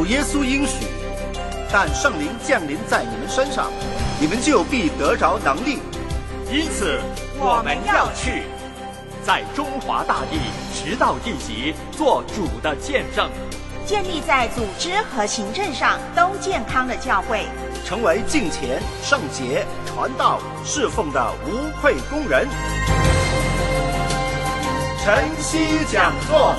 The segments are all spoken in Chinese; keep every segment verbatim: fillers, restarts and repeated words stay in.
耶稣应许，但圣灵降临在你们身上，你们就必得着能力。 因此，我们要去，在中华大地直到地极，做主的见证， 建立在组织和行政上都健康的教会， 成为敬虔、圣洁、传道、侍奉的无愧工人。晨曦讲座。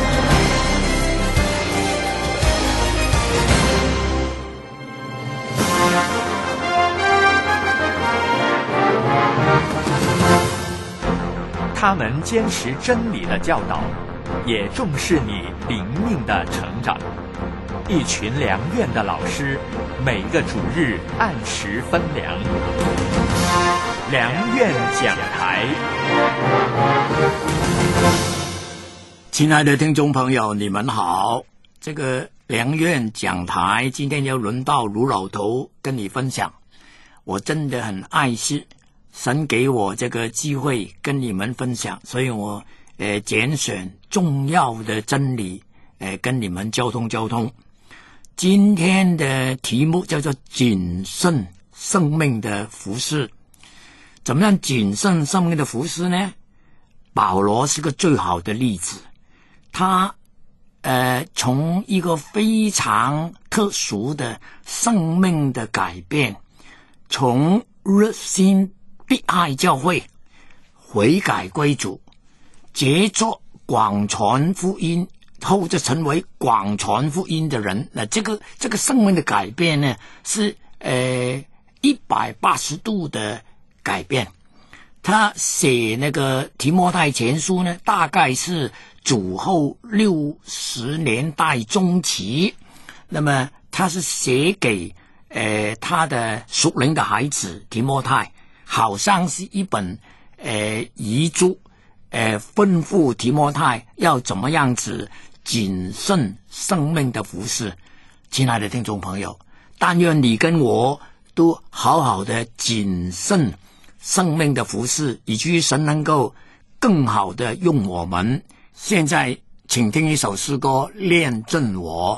他们坚持真理的教导，也重视你灵命的成长。一群良院的老师，每个主日按时分粮。良院讲台。 亲爱的听众朋友，你们好。这个良院讲台今天要轮到卢老头跟你分享。我真的很爱惜神给我这个机会跟你们分享，所以我呃拣选重要的真理呃跟你们交通交通。今天的题目叫做谨慎生命的服事。怎么样谨慎生命的服事呢？保罗是个最好的例子。他呃从一个非常特殊的生命的改变，从热心必爱教会悔改归主，杰作广传福音，后就成为广传福音的人。那这个这个生命的改变呢，是呃一百八十度的改变。他写那个提摩太前书呢，大概是主后六十年代中期。那么他是写给呃他的属灵的孩子提摩太，好像是一本呃遗嘱，呃吩咐提摩太要怎么样子谨慎生命的服事。亲爱的听众朋友，但愿你跟我都好好的谨慎生命的服事，以至于神能够更好的用我们。现在请听一首诗歌，炼正我。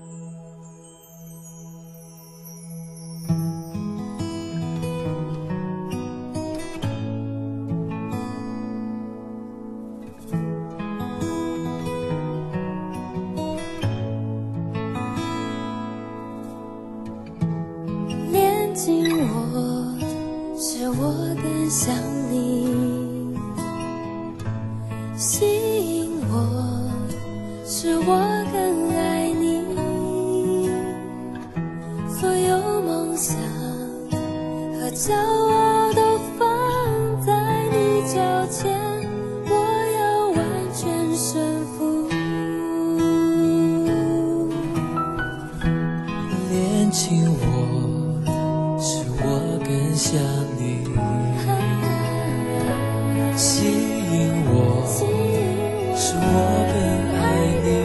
炼净我，使我更像你，吸引我，使我更爱你。所有梦想和骄傲都放在你脚前，我要完全顺服。 炼净我，使我更像你，吸引我，使我更爱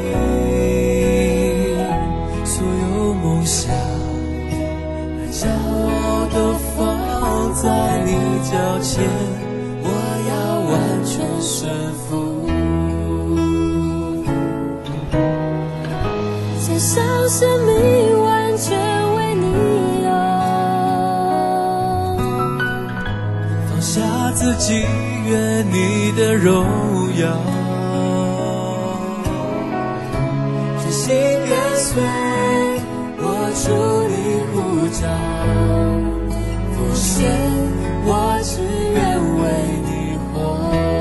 你。所有梦想和骄傲都放在你脚前，我要完全顺服。 献上生命完全为你用， 放下自己，愿你的荣耀，全心跟随，我主你呼召，父神，我只愿为你活。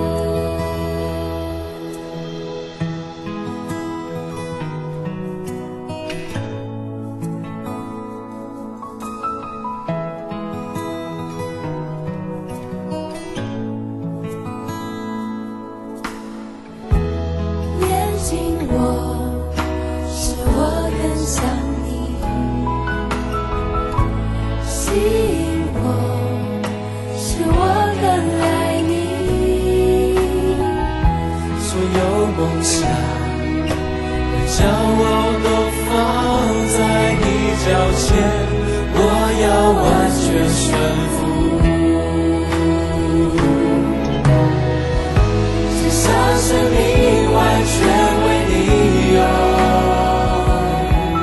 炼净我，使我更像你，吸引我，使我更爱你。 所有梦想和骄傲都放在你脚前，我要完全顺服。献上生命完全为你用，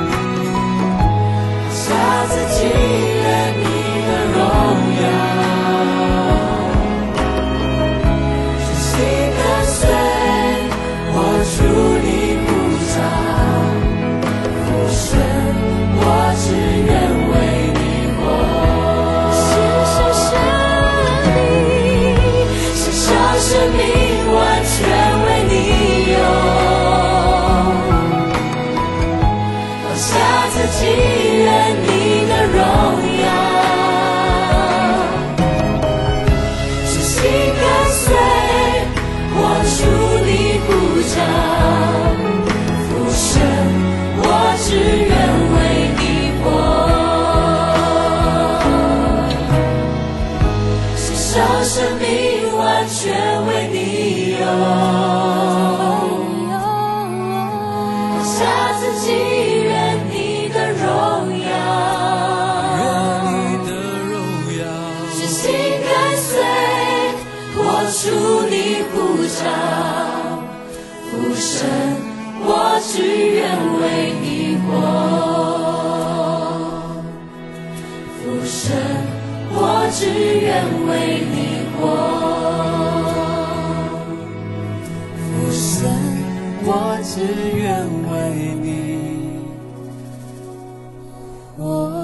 神，我只愿为你活。父神，我只愿为你活。父神，我只愿为你活。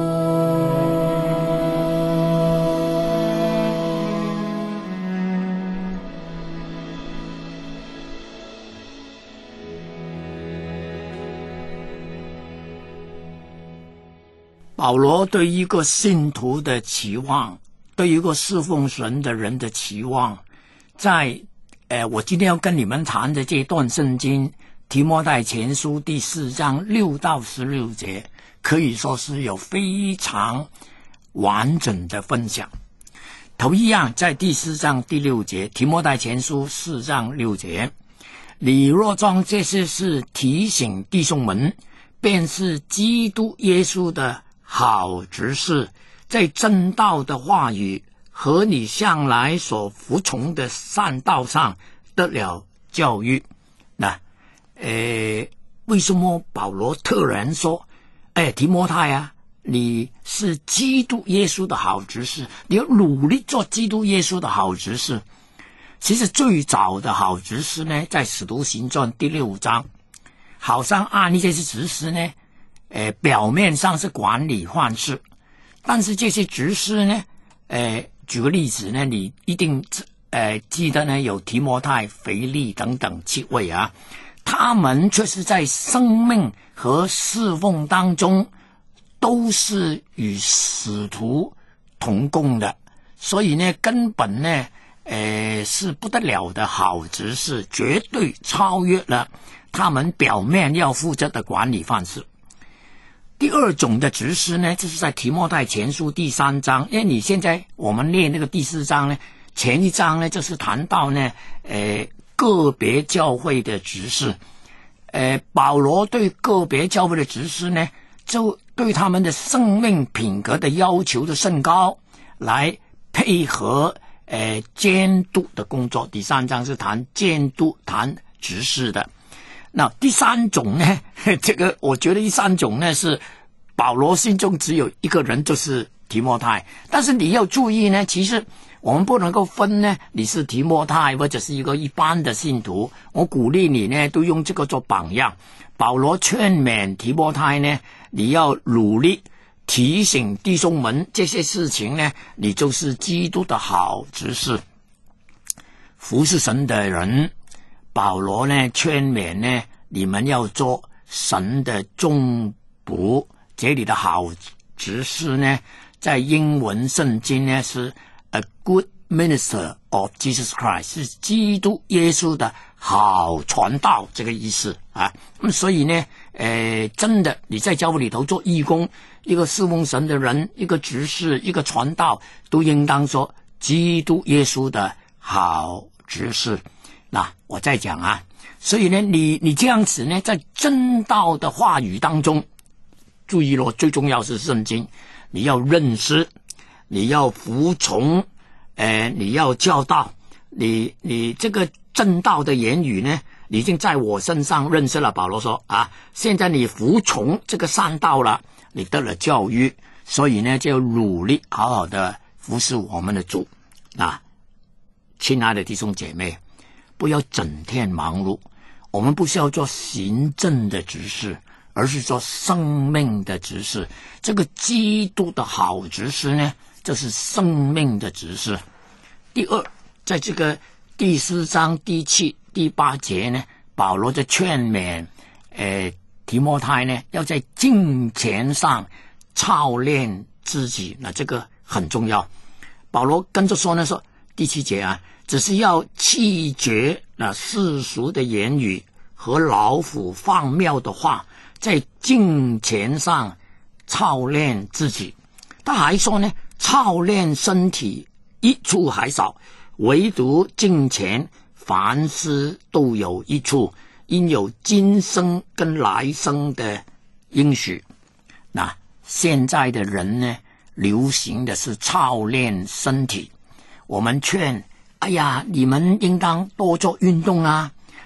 保罗对一个信徒的期望，对一个侍奉神的人的期望，在呃，我今天要跟你们谈的这段圣经提摩太前书第四章六到十六节，可以说是有非常完整的分享。头一样，在第四章第六节，提摩太前书四章六节，你若将这些事提醒弟兄们，便是基督耶稣的好执事，在真道的话语和你向来所服从的善道上得了教育。那呃，为什么保罗特然说，哎，提摩太啊，你是基督耶稣的好执事，你要努力做基督耶稣的好执事。其实最早的好执事呢，在使徒行传第六章，好像按这些执事呢，呃，表面上是管理范式，但是这些执事呢，呃，举个例子呢，你一定呃记得呢，有提摩太、腓利等等七位啊，他们却是在生命和侍奉当中都是与使徒同工的，所以呢，根本呢，呃，是不得了的好执事，绝对超越了他们表面要负责的管理范式。第二种的执事呢，就是在提摩太前书第三章，因为你现在我们念那个第四章呢，前一章呢就是谈到呢，呃，个别教会的执事，呃，保罗对个别教会的执事呢，就对他们的生命品格的要求的甚高，来配合呃监督的工作。第三章是谈监督、谈执事的。那第三种呢，这个我觉得第三种呢是保罗心中只有一个人，就是提摩太。但是你要注意呢，其实我们不能够分呢，你是提摩太或者是一个一般的信徒。我鼓励你呢，都用这个做榜样。保罗劝勉提摩太呢，你要努力提醒弟兄们这些事情呢，你就是基督的好执事。服侍神的人，保罗呢劝勉呢，你们要做神的忠仆。这里的好执事呢，在英文圣经呢是 a good minister of Jesus Christ， 是基督耶稣的好传道这个意思啊。那么所以呢，呃，真的你在教会里头做义工，一个侍奉神的人，一个执事，一个传道，都应当说基督耶稣的好执事。那我再讲啊，所以呢，你你这样子呢，在真道的话语当中，注意咯，最重要是圣经，你要认识，你要服从，呃，你要教导，你你这个真道的言语呢，你已经在我身上认识了。保罗说啊，现在你服从这个善道了，你得了教育，所以呢，就要努力好好的服侍我们的主。啊，亲爱的弟兄姐妹，不要整天忙碌，我们不是要做行政的执事，而是做生命的执事。这个基督的好执事呢，就是生命的执事。第二，在这个第四章第七、第八节呢，保罗就劝勉呃提摩太呢，要在敬虔上操练自己。那这个很重要。保罗跟着说呢，说第七节啊，只是要弃绝那世俗的言语和老虎放谬的话，在敬虔上操练自己。他还说呢，操练身体益处还少，唯独敬虔凡事都有益处，因有今生跟来生的应许。那现在的人呢，流行的是操练身体。我们劝，哎呀，你们应当多做运动啊，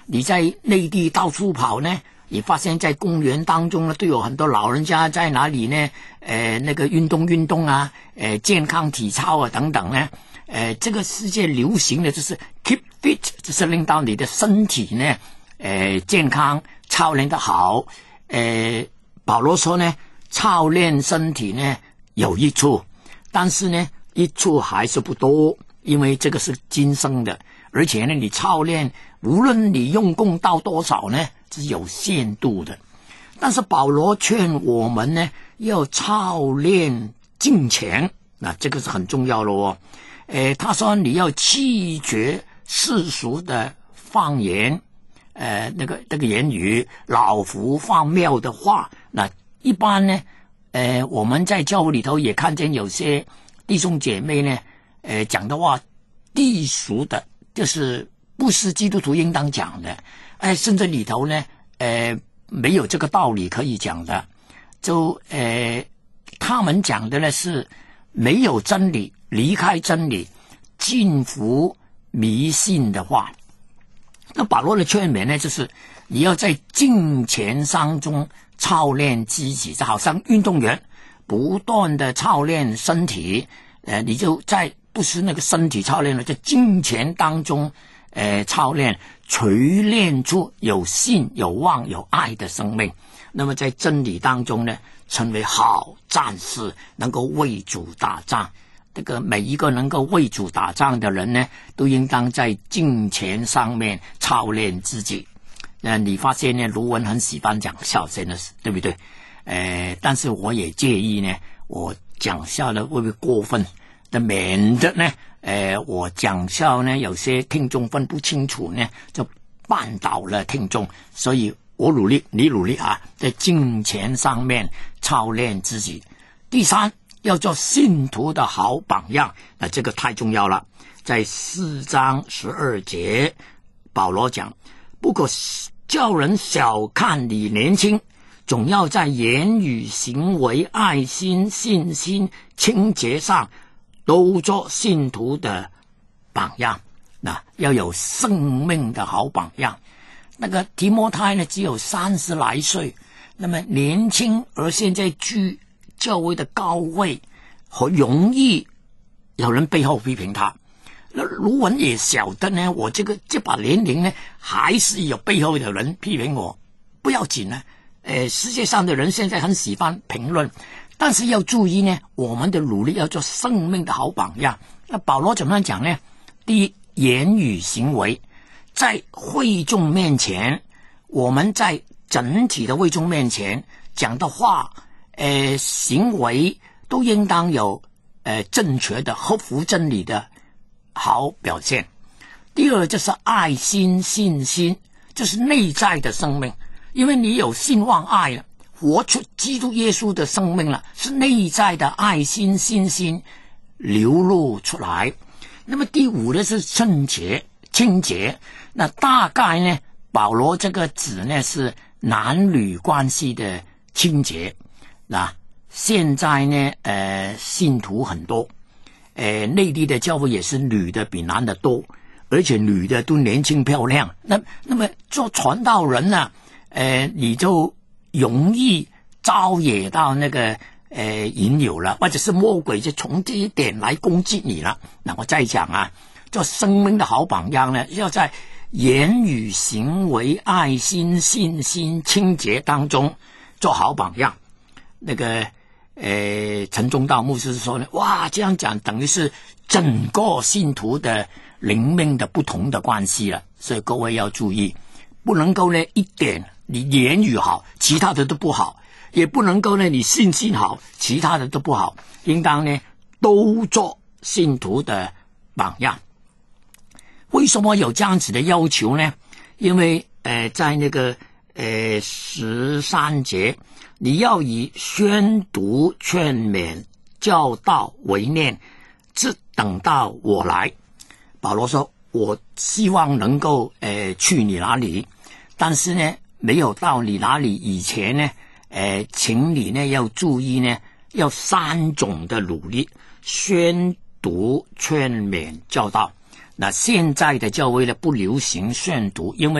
你在内地到处跑呢，你发现在公园当中呢，都有很多老人家在哪里呢？呃，那个运动运动啊，呃，健康体操啊等等呢。呃，这个世界流行的就是 keep fit， 就是令到你的身体呢，呃，健康，操练得好。呃，保罗说呢，操练身体呢有益处，但是呢，益处还是不多，因为这个是今生的，而且呢，你操练无论你用功到多少呢，是有限度的。但是保罗劝我们呢，要操练敬虔，那这个是很重要的哦。呃，他说你要弃绝世俗的放言，呃，那个那个言语，老夫放谬的话。那一般呢，呃，我们在教会里头也看见有些弟兄姐妹呢，呃，讲的话低俗的，就是不是基督徒应当讲的，哎、呃，甚至里头呢，呃，没有这个道理可以讲的，就呃，他们讲的呢是没有真理。离开真理，信服迷信的话，那保罗的劝勉呢，就是你要在敬虔当中操练自己，就好像运动员不断的操练身体，呃，你就在不是那个身体操练了，在敬虔当中，呃，操练锤炼出有信、有望、有爱的生命。那么在真理当中呢，成为好战士，能够为主打仗。这个每一个能够为主打仗的人呢，都应当在敬虔上面操练自己。那你发现呢，卢文很喜欢讲笑，真的是对不对？呃，但是我也介意呢，我讲笑的会不会过分？的免得呢，呃，我讲笑呢，有些听众分不清楚呢，就绊倒了听众。所以我努力，你努力啊，在敬虔上面操练自己。第三，要做信徒的好榜样，那这个太重要了。在四章十二节，保罗讲，不过叫人小看你年轻，总要在言语、行为、爱心、信心、清洁上都做信徒的榜样。那要有生命的好榜样。那个提摩太呢，只有三十来岁，那么年轻，而现在居教会的高位，很容易有人背后批评他。那卢文也晓得呢，我这个这把年龄呢，还是有背后的人批评我，不要紧呢。呃，世界上的人现在很喜欢评论，但是要注意呢，我们的努力要做生命的好榜样。那保罗怎么样讲呢？第一，言语行为，在会众面前，我们在整体的会众面前讲的话，呃，行为都应当有呃正确的、合乎真理的好表现。第二就是爱心、信心，就是内在的生命，因为你有信望爱了，活出基督耶稣的生命了，是内在的爱心、信心流露出来。那么第五呢是圣洁、清洁。那大概呢，保罗这个指呢是男女关系的清洁。那现在呢，呃，信徒很多，呃，内地的教会也是女的比男的多，而且女的都年轻漂亮。那那么做传道人呢、啊，呃，你就容易招惹到那个呃引诱了，或者是魔鬼就从这一点来攻击你了。那我再讲啊，做生命的好榜样呢，要在言语、行为、爱心、信心、清洁当中做好榜样。那个呃，陈宗道牧师说呢，哇，这样讲等于是整个信徒的灵命的不同的关系了。所以各位要注意，不能够呢一点你言语好，其他的都不好，也不能够呢你信心好，其他的都不好，应当呢都做信徒的榜样。为什么有这样子的要求呢？因为呃，在那个呃十三节，你要以宣读、劝勉、教导为念，直等到我来。保罗说，我希望能够呃去你那里，但是呢，没有到你那里以前呢，呃，请你呢要注意呢，要三种的努力：宣读、劝勉、教导。那现在的教会呢不流行宣读，因为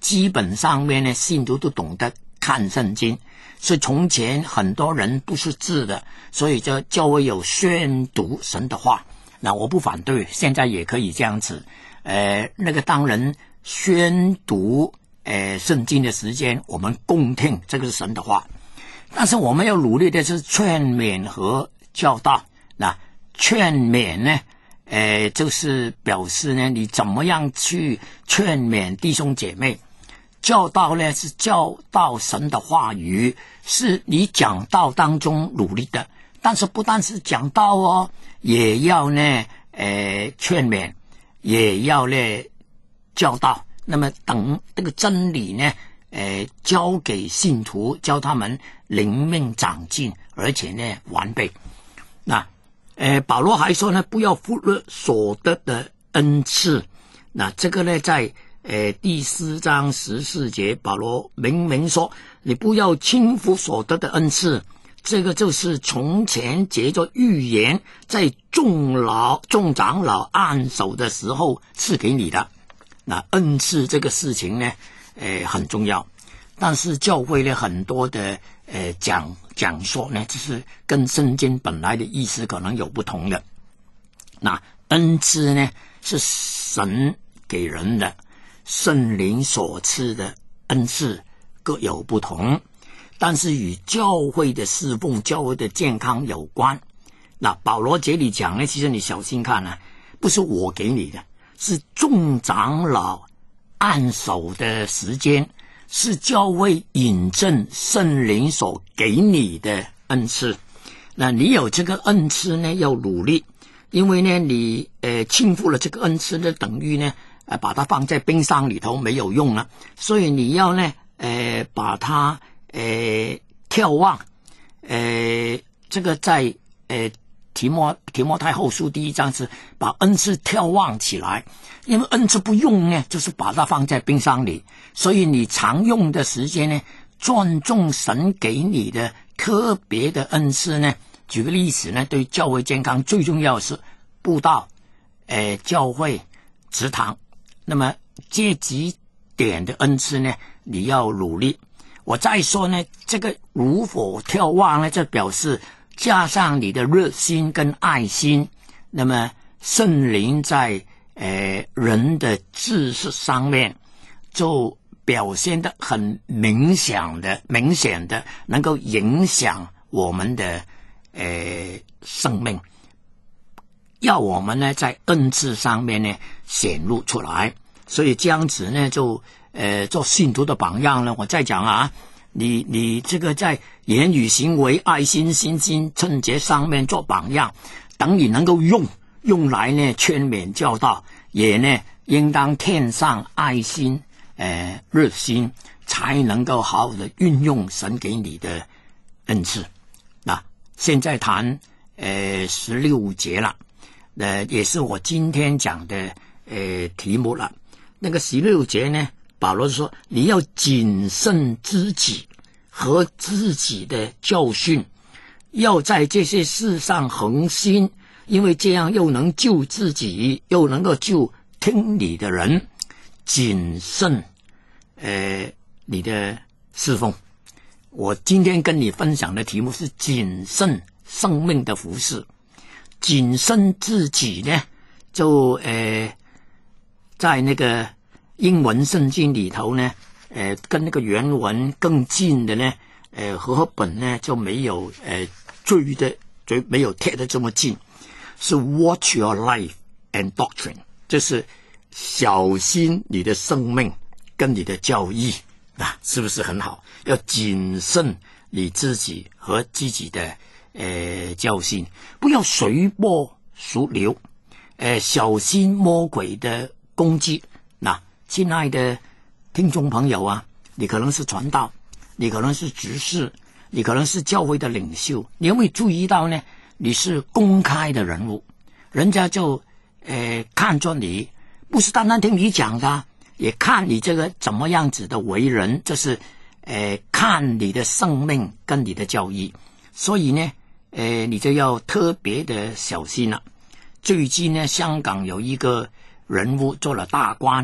基本上面呢，信徒都懂得看圣经。所以从前很多人不识字的，所以就教会有宣读神的话。那我不反对，现在也可以这样子。呃，那个当人宣读呃圣经的时间，我们共听这个是神的话。但是我们要努力的是劝勉和教导。那劝勉呢，呃，就是表示呢，你怎么样去劝勉弟兄姐妹。教导呢是教导神的话语，是你讲道当中努力的。但是不但是讲道哦，也要呢，呃，劝勉，也要呢教导。那么等这个真理呢，呃，交给信徒，教他们灵命长进，而且呢完备。那，呃，保罗还说呢，不要忽略所得的恩赐。那这个呢，在呃第四章十四节，保罗明明说，你不要轻忽所得的恩赐。这个就是从前借着预言在众老众长老按手的时候赐给你的。那恩赐这个事情呢，呃很重要。但是教会呢很多的呃讲讲说呢，就是跟圣经本来的意思可能有不同的。那恩赐呢是神给人的，圣灵所赐的恩赐各有不同。但是与教会的侍奉、教会的健康有关。那保罗这里讲呢，其实你小心看啊，不是我给你的，是众长老按手的时间，是教会引证圣灵所给你的恩赐。那你有这个恩赐呢，要努力，因为呢，你呃轻忽了这个恩赐呢，等于呢，呃把它放在冰箱里头没有用了，所以你要呢，呃把它。呃，眺望，呃，这个在呃提摩提摩太后书第一章是把恩赐眺望起来，因为恩赐不用呢，就是把它放在冰箱里，所以你常用的时间呢，尊重神给你的特别的恩赐呢。举个例子呢，对教会健康最重要是布道，呃，教会祠堂，那么这几点的恩赐呢，你要努力。我再说呢，这个如否眺望呢，这表示加上你的热心跟爱心，那么圣灵在呃人的知识上面就表现得很明显的明显的能够影响我们的呃生命，要我们呢在恩赐上面呢显露出来。所以这样子呢就呃，做信徒的榜样呢，我再讲啊，你你这个在言语行为、爱心、信心、圣洁上面做榜样，等你能够用用来呢劝勉教导，也呢应当添上爱心、呃热心，才能够好好的运用神给你的恩赐。那现在谈呃十六节了，呃也是我今天讲的呃题目了。那个十六节呢，保罗说你要谨慎自己和自己的教训，要在这些事上恒心，因为这样又能救自己，又能够救听你的人。谨慎呃你的侍奉。我今天跟你分享的题目是谨慎生命的服事。谨慎自己呢，就呃在那个英文圣经里头呢，呃，跟那个原文更近的呢，呃，和本呢就没有呃追的追没有贴的这么近，是 watch your life and doctrine， 就是小心你的生命跟你的教义啊，是不是很好？要谨慎你自己和自己的呃教训，不要随波逐流，呃，小心魔鬼的攻击。那亲爱的听众朋友啊，你可能是传道，你可能是执事，你可能是教会的领袖，你有没有注意到呢？你是公开的人物，人家就呃看着你，不是单单听你讲的，也看你这个怎么样子的为人，这是呃看你的生命跟你的教义，所以呢，呃你就要特别的小心了。最近呢，香港有一个人物做了大官，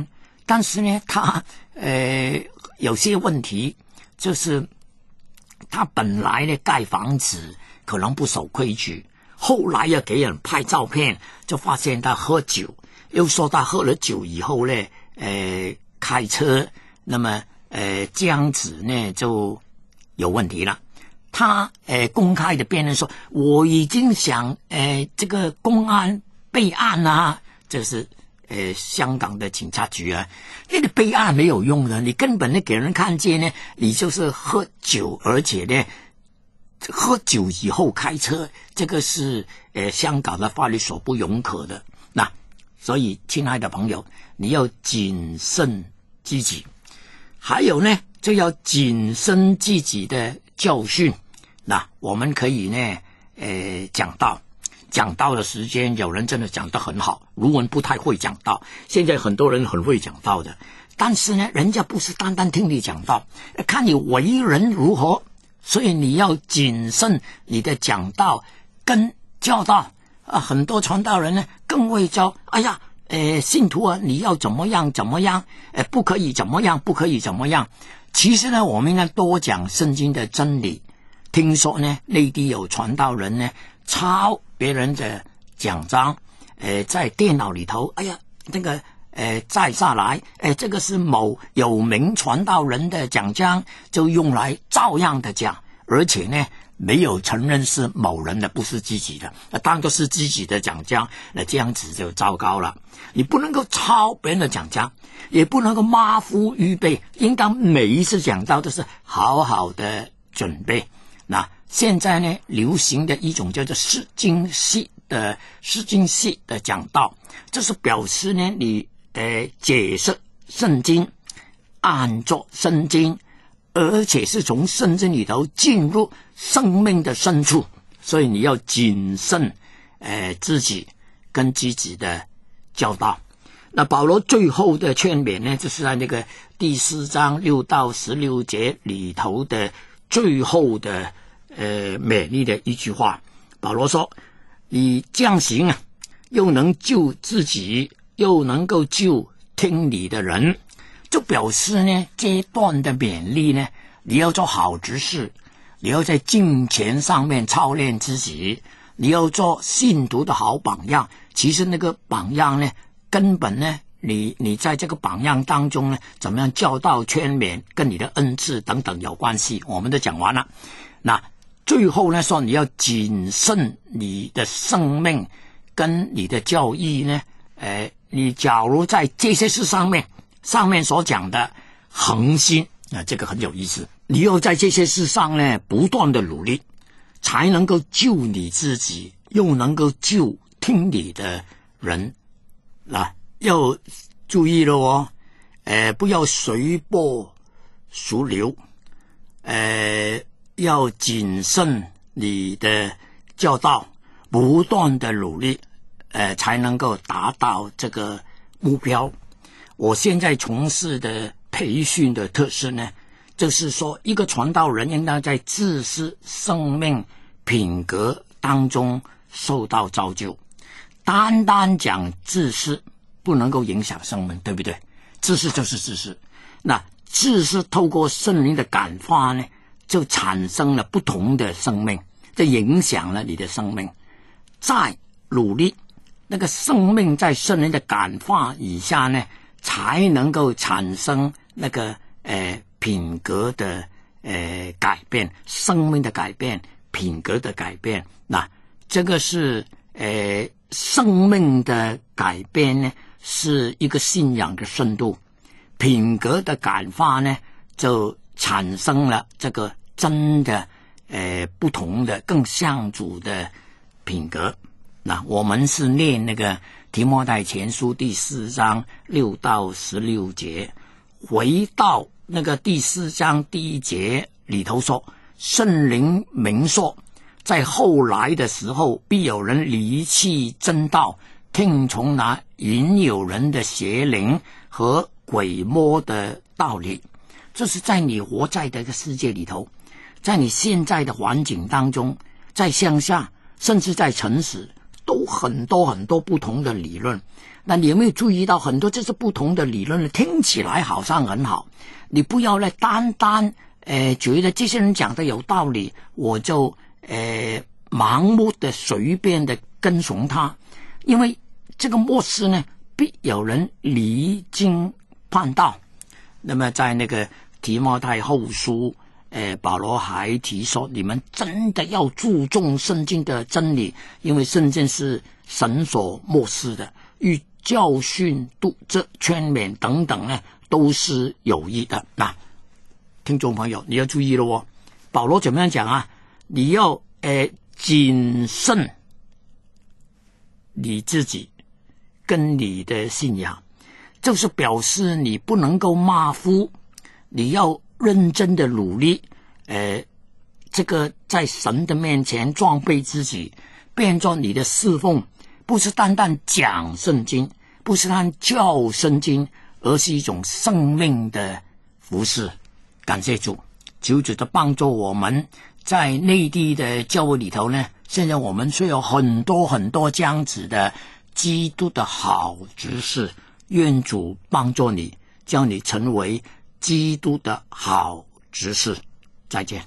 但是呢，他呃有些问题，就是他本来呢盖房子可能不守规矩，后来要给人拍照片，就发现他喝酒，又说他喝了酒以后呢，呃开车，那么呃这样子呢就有问题了。他呃公开的辩论说，我已经想呃这个公安备案啊，这是呃香港的警察局啊，那个备案没有用的，你根本呢给人看见呢，你就是喝酒，而且呢喝酒以后开车，这个是呃香港的法律所不容可的。那所以亲爱的朋友，你要谨慎自己，还有呢就要谨慎自己的教训。那我们可以呢呃讲道讲道的时间，有人真的讲得很好，卢文不太会讲道，现在很多人很会讲道的，但是呢人家不是单单听你讲道，看你为人如何，所以你要谨慎你的讲道跟教导啊。很多传道人呢更会教，哎呀呃信徒啊你要怎么样怎么样，呃不可以怎么样不可以怎么样。其实呢我们应该多讲圣经的真理。听说呢内地有传道人呢抄别人的讲章，呃在电脑里头，哎呀那个呃载下来，呃这个是某有名传道人的讲章，就用来照样的讲，而且呢没有承认是某人的，不是自己的，那当作是自己的讲章，那这样子就糟糕了。你不能够抄别人的讲章，也不能够马虎预备，应当每一次讲道都是好好的准备。那现在呢流行的一种叫做释经系的释经系的讲道，这是表示呢你呃解释圣经，按照圣经，而且是从圣经里头进入生命的深处，所以你要谨慎呃自己跟自己的教导。那保罗最后的劝勉呢，就是在那个第四章六到十六节里头的最后的呃勉励的一句话。保罗说，你这样行啊，又能救自己，又能够救听你的人，就表示呢这段的勉励呢，你要做好执事，你要在敬虔上面操练自己，你要做信徒的好榜样。其实那个榜样呢，根本呢你你在这个榜样当中呢，怎么样教导劝勉跟你的恩赐等等有关系，我们都讲完了。那最后呢说，你要谨慎你的生命跟你的教义呢，呃，你假如在这些事上面上面所讲的恒心啊，这个很有意思，你要在这些事上呢不断的努力，才能够救你自己，又能够救听你的人。啊，要注意了哦，呃，不要随波逐流，呃，要谨慎你的教导，不断的努力，呃，才能够达到这个目标。我现在从事的培训的特色呢，就是说一个传道人应当在知识、生命、品格当中受到造就。单单讲知识不能够影响生命，对不对？知识就是知识，那知识透过圣灵的感化呢，就产生了不同的生命，就影响了你的生命。再努力，那个生命在圣灵的感化以下呢，才能够产生那个呃品格的呃改变，生命的改变，品格的改变。那这个是呃生命的改变呢，是一个信仰的深度；品格的感化呢，就产生了这个真的呃不同的更像主的品格。那我们是念那个提摩太前书第四章六到十六节，回到那个第四章第一节里头说，圣灵明说，在后来的时候，必有人离弃真道，听从那引诱人的邪灵和鬼魔的道理。这是在你活在这个世界里头，在你现在的环境当中，在乡下，甚至在城市， 都很多很多不同的理论。那你有没有注意到很多这是不同的理论呢？听起来好像很好，你不要呢单单呃觉得这些人讲的有道理，我就呃盲目的随便的跟从他，因为这个末世呢必有人离经叛道。那么在那个提摩太后书，呃，保罗还提说，你们真的要注重圣经的真理，因为圣经是神所默示的，与教训、督责、劝勉等等呢，都是有益的。那听众朋友，你要注意了哦，保罗怎么样讲啊？你要呃谨慎你自己跟你的信仰，就是表示你不能够马虎，你要认真的努力，呃，这个在神的面前装备自己，变作你的侍奉，不是单单讲圣经，不是单教圣经，而是一种生命的服事。感谢主，求主的帮助我们在内地的教会里头呢，现在我们虽有很多很多这样子的基督的好执事，愿主帮助你，叫你成为基督的好执事。再见。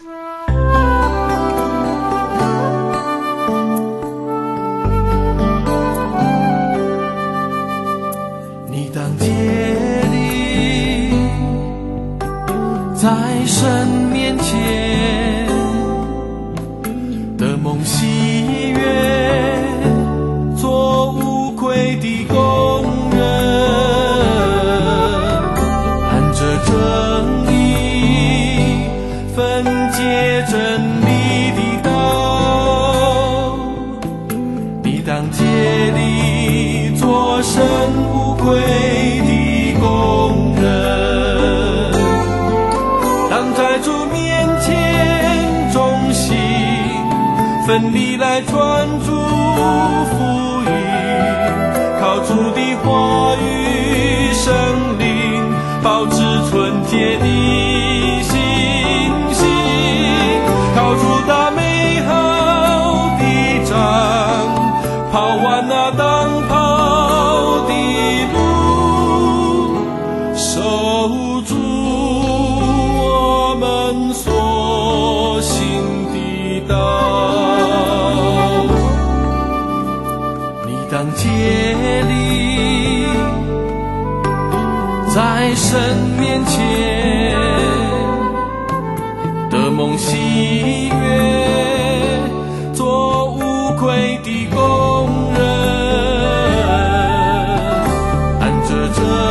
你当竭力在神面前的梦喜悦，做无愧的工人，按着正义分解真理的道。你当竭力做神无愧的工人，当在主面前忠心奋力来传主福音，靠主的话语生灵，保持纯洁的信心，靠主打美好的仗，跑完那当跑的路，守住我们所行的道。你当竭力在神面前的梦喜悦，做无愧的工人，按着这